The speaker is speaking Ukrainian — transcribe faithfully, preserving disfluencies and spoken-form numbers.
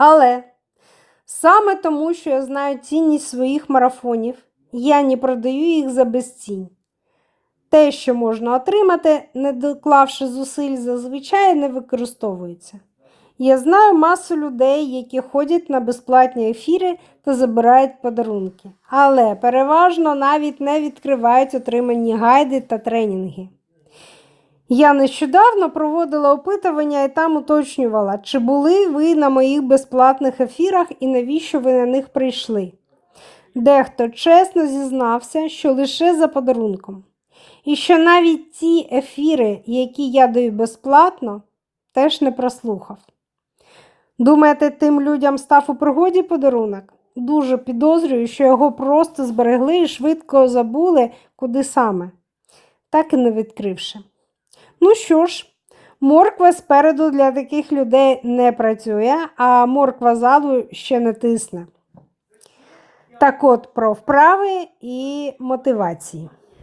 Але саме тому, що я знаю цінність своїх марафонів, я не продаю їх за безцінь. Те, що можна отримати, не доклавши зусиль, зазвичай не використовується. Я знаю масу людей, які ходять на безплатні ефіри та забирають подарунки, але переважно навіть не відкривають отримані гайди та тренінги. Я нещодавно проводила опитування і там уточнювала, чи були ви на моїх безплатних ефірах і навіщо ви на них прийшли. Дехто чесно зізнався, що лише за подарунком. І що навіть ті ефіри, які я даю безплатно, теж не прослухав. Думаєте, тим людям став у пригоді подарунок? Дуже підозрюю, що його просто зберегли і швидко забули, куди саме, так і не відкривши. Ну що ж, морква спереду для таких людей не працює, а морква ззаду ще не тисне. Так от про вправи і мотивації.